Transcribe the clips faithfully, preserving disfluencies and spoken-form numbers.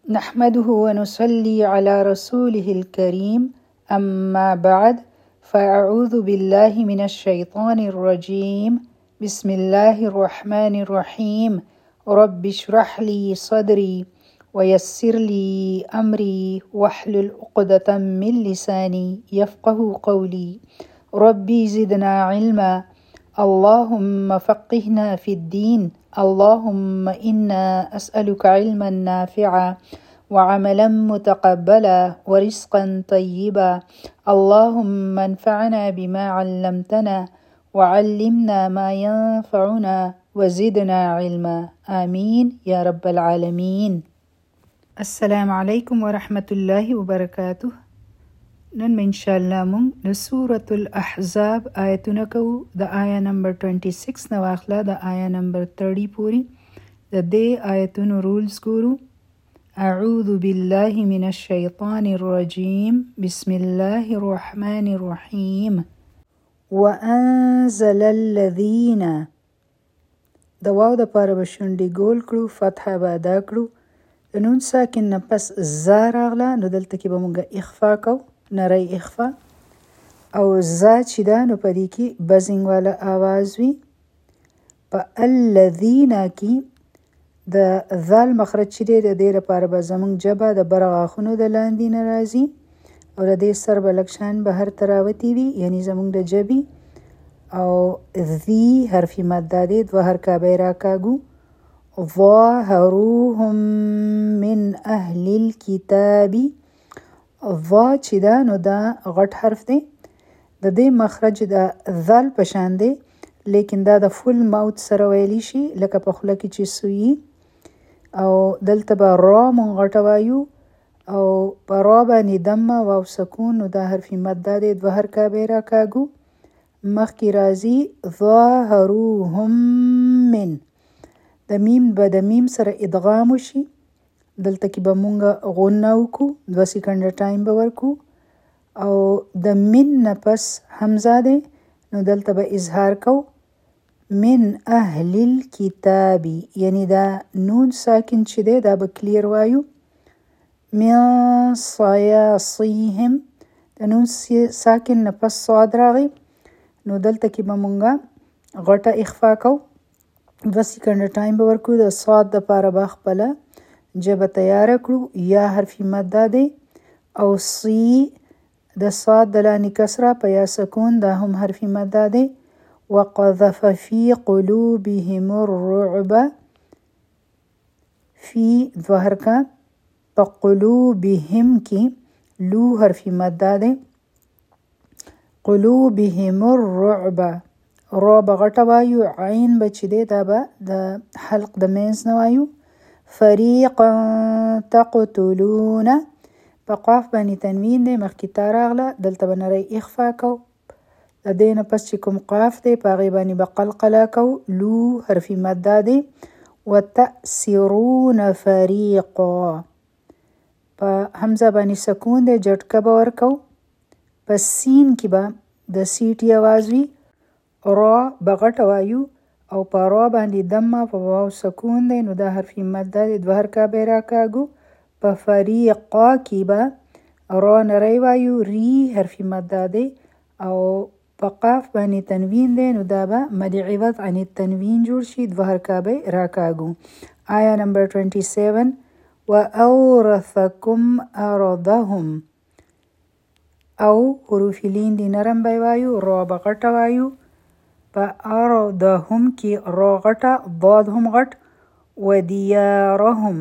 نحمده ونصلي على رسوله الكريم أما بعد فأعوذ بالله من الشيطان الرجيم بسم الله الرحمن الرحيم رب اشرح لي صدري ويسر لي أمري واحلل عقدة من لساني يفقه قولي ربي زدنا علما اللهم فقهنا في الدين اللهم إنا أسألك علما نافعا وعملا متقبلا ورزقا طيبا اللهم انفعنا بما علمتنا وعلمنا ما ينفعنا وزدنا علما آمين يا رب العالمين. السلام عليكم ورحمة الله وبركاته. نن من انشاءالله مونږ د سورة الاحزاب آیتونه کوو د آیا نمبر छब्बीस نه واخله د آیا نمبر तीस پوری د دې آیتونو رولز ګورو. اعوذ بالله من الشیطان الرجیم بسم الله الرحمن الرحیم وانزل الذین د واو د پاره به شونډې ګول کړو فتحه به ادا کړو د نون ساکن نه پس زا راغله نو دلته کې به مونږ اخفا کوو نری اخفا او زا چې دا نو په دې کې بزنګ والا آواز وي. په الذین کې د ذال مخرج چې دی د دې لپاره به زموږ ژبه د بر غاښونو د لاندې نه راځي او د دې سر به لږ شان بهر ته راوتې وي یعنی زموږ د ژبې او ذی حرف مده دی دوه حرکه به یې راکاږو. ظاهروهم من اهل الکتاب ظا چې دا نو دا غټ حرف دی د دې مخرج د ذال په شان دی لیکن دا د فول ماوت سره ویلی شي لکه په خوله کې چې سویي او دلته به را مونږ غټه وایو او په را باندې دمه واو سکون نو دا حرف مده دی دوه حرکه به یې راکاږو مخکې راځي ظاهروهم من د میم به د میم سره ادغام وشي دلته کې به مونږ غنه وکړو دوه سیکنډه ټایم به ورکو او د من نه پس حمزه دی نو دلته به اظهار کو من اهل الکتاب یعنی دا نون ساکن چې دی دا به کلیر وایو. من صیاصیهم د نون ساکن نه پس صاد راغی نو دلته کې به مونږ غټه اخفا کو دوه سیکنډه ټایم به ورکو د صاد دپاره به خپله جبه تیاره کړو یا حرفی مده دی او سی د صاد د لاندې کسره په یا سکون دا هم حرفی مده دی. وقذف فی قلوبهم الرعب فی دوه حرکه په قلوبهم کې لو حرفی مده دی قلوبهم الرعب را به غټه وایو عین به چې دی دا به د حلق د منځ نه وایو. فریقا تقتلون په قاف باندې تنوین دی مخکې تا راغله دلته به نری اخفا کو د دې نه پس چې کوم قاف دی په هغې باندې به قلقله کو لو حرفي مده دی. وتأسرون فریقا په حمزه باندې سکون دی جټکه به ورکو په سین کې به د سیټي آواز وي را به غټه وایو او په را باندې دمه په واو سکون دی نو دا حرفی مده دی دوه حرکه به یې راکاږو. په فریقا کې به را نری وایو ری حرفی مده دی او په قاف باندې تنوین دی نو دا به مد عوض عن التنوین جوړ شي دوه حرکه به یې راکاږو. آیا نمبر सत्ताईस وأورثکم ارضهم او حروف لین دی نرم به وایو را به غټه وایو په ارضهم کې را غټه ضاد هم غټ و دیارهم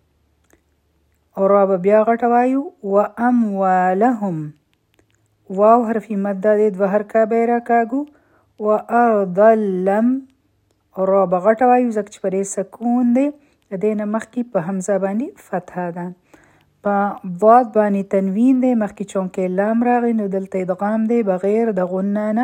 را به بیا غټه وایو و اموالهم واو حرفی مده دی دوه حرکه به یې راکاږو. و ارضا لم را به غټه وایو ځکه چې په دې سکون دی د دې نه مخکې په حمزه باندې فتحه ده په ضاد باندې تنوین دی مخکې چونکې لام راغی نو دلته ادغام دی بغیر د غنه نه.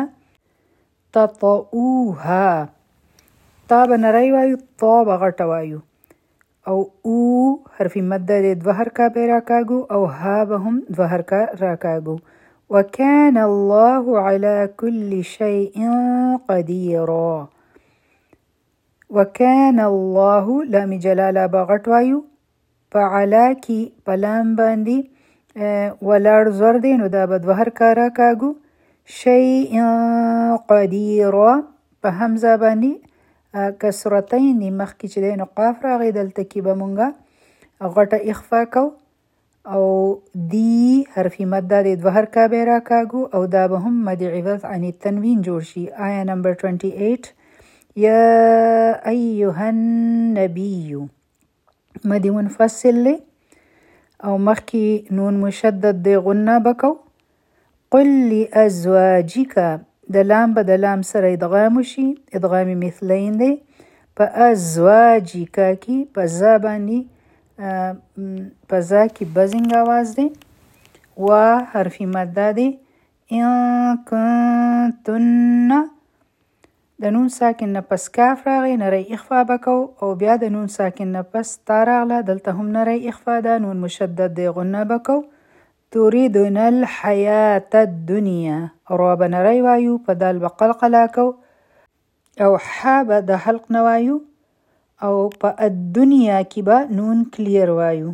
تطؤوها تا به نری وایو طا به غټه وایو او او حرفی مده دی دوه حرکه به یې راکاږو او ها به هم دوه حرکه راکاږو. وکان الله علی کل شیء قدیرا وکان الله لام جلاله به غټ وایو په علا کې په لام باندې ولاړ زور دی نو دا به دوه حرکه راکاږو. شیء قدیر په حمزه باندې کسرتین دی مخکې چې دی نو قاف راغی دلته کې به مونږه غټه اخفا کو او دی حرفی مده دی دوه حرکه به راکاږو او دا به هم مد عوض عن التنوین جوړ شي. آیا نمبر أ28 یا ایها النبی مد منفصل لی او مخکې نون مشدد دی غنه بکو. قل لازواجک د لام به د لام سره ادغام شي ادغام مثلین دی په ازواجک کې په ز باندې په ز کې بزنګ آواز دی و حرفی مده دی. ان کنتن د نون ساکن نه پس کاف راغی نری اخفا بکو او بیا د نون ساکن نه پس تا راغله دلته هم نری اخفا ده نون مشدد دی غنه بکو. تريدن الحیات الدنیا را به نری وایو په دال به قلقله کو او ح به د حلق نه وایو او په الدنیا کې به نون کلیر وایو.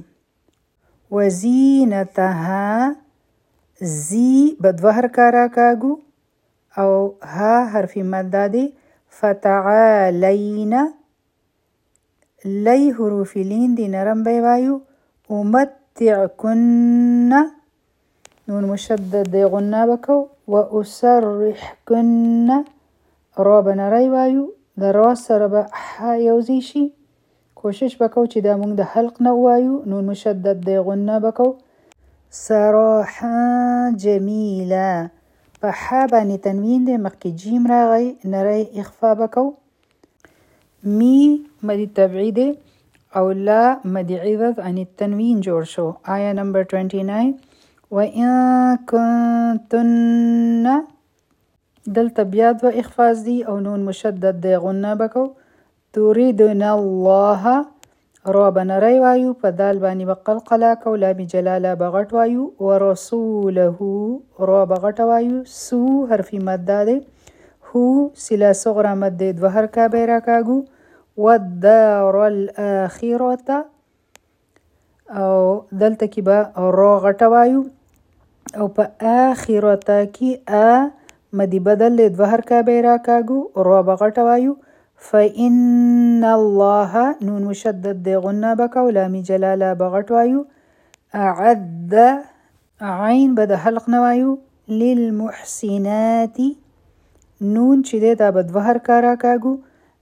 وزینتها زی به دوه حرکه راکاږو او ها حرفی مده دی. فتعالینا لی حروف لین دی نرم به وایو. امتعکن نون مشدد دی غنه بکو. و اسرحکن را به نری وایو د را سره به ح یوځی شي کوشش بکو چې دا مونږ د حلق نه وایو نون مشدد دی غنه بکو. سراحا جمیلا په ح باندې تنوین دی مخکې جیم راغی نری اخفا بکو. می مد طبعی دی او لا مد عوض عن التنوین جوړ شو. آیا نمبر أ29 و ان کنتن دلته بیا دوه اخفاز دی او نون مشدد دی غنه بکو. تريدن الله را به نری وایو په دال باندې به قلقله کو لام جلاله به غټ وایو. ورسوله را به غټه وایو. سو حرفی مده دی. هو سلا صغرا مد دی دوه حرکه به راکاږو. والدار الاخرة او دلته کې به را غټه وایو او په آخرته کې ا مدی بدل دوه حرکه به راکاږو را به غټه وایو. فإن الله نون مشدد دی غنه بکو لام جلاله به غټ وایو. اعد عین به د حلق نه وایو. للمحسنات نون چې دی دا به دوه حرکه راکاږو.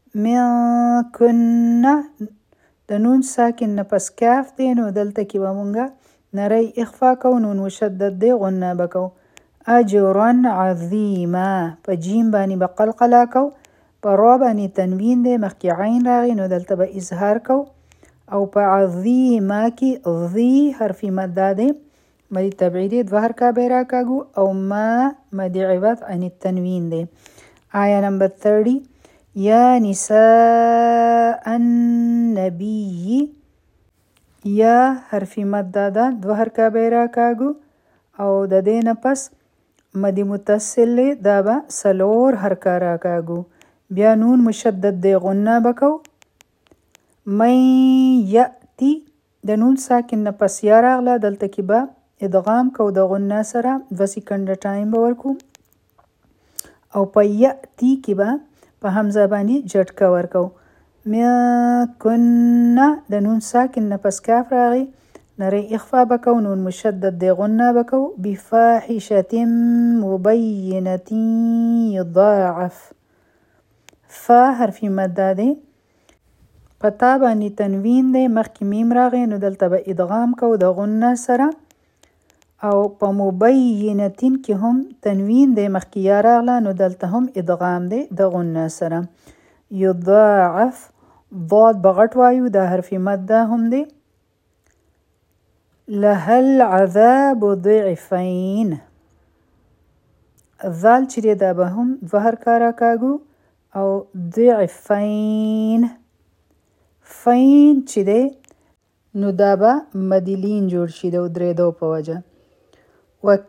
منکن د نون ساکن نه پس کاف دی نو دلته کې به مونږه نری اخفا کو نون مشدد دی غنه بکو. اجرا عظیما په جیم باندې به قلقله کو په را باندې تنوین دی مخکې عین راغی نو دلته به اظهار کو او په عظیما کې ضی حرفی مده دی مد طبعی دی دوه حرکه به راکاږو او ما مد عوض عن التنوین دی. آیا نمبر ثلاثين یا نساء النبی یا حرفی مده ده دوه حرکه به راکاږو او د دې نه پس مد متصل دا به سلور حرکه راکاږو. بیا نون مشدد دی غنه بکو. من یأتی د نون ساکن نه پس یا راغله دلته کې به ادغام کو د غنه سره دوه سکنډه ټایم به ورکو او په یأتی کې به په حمزه باندې جټکه ورکو. منکن د نون ساکن نه پس کاف راغی نری اخفا بکو نون مشدد دی غنه بکو. بفاحشة مبینة یضاعف فا حرفی مده دی په تا باندې تنوین دی مخکې میم راغی نو دلته به ادغام کو د غنه سره او په مبینتین کې هم تنوین دی مخکې یا راغله نو دلته هم ادغام دی د غنه سره. یضاعف ضاد به غټ وایو دا حرفی مده هم دی. لها العذاب ضعفین ذال چې دی دا به هم دوه حرکه راکاږو او ضعفین فین چې دی نو دا به مدلین جوړ شي د درېدو په وجه.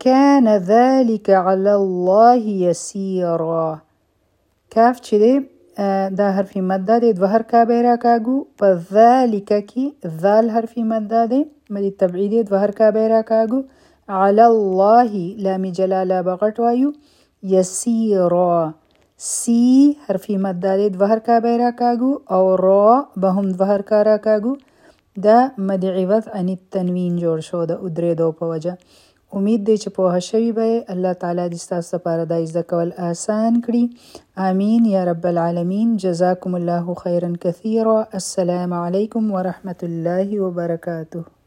وکان ذلک علی الله یسیرا کاف چې دی دا حرفی مده دی، دوه حرکه به یې راکاږو. په ذالک کې ذال حرفی مده دی، مد تبعیدی، دوه حرکه به یې راکاږو. علی الله لام جلاله به غټ وایو. یسیرا سی حرفی مده دی، دوه حرکه به یې راکاږو. او را به هم دوه حرکه راکاږو. دا مد عوض عن التنوین جوړ شو د ادریدو په وجه. امید دی چې پوهه شوي به الله تعالی دې ستاسو لپاره دا زده کول آسان کړي. آمین یا رب العالمین. جزاکم الله خیرا کثیرا. السلام علیکم ورحمة الله وبرکاته.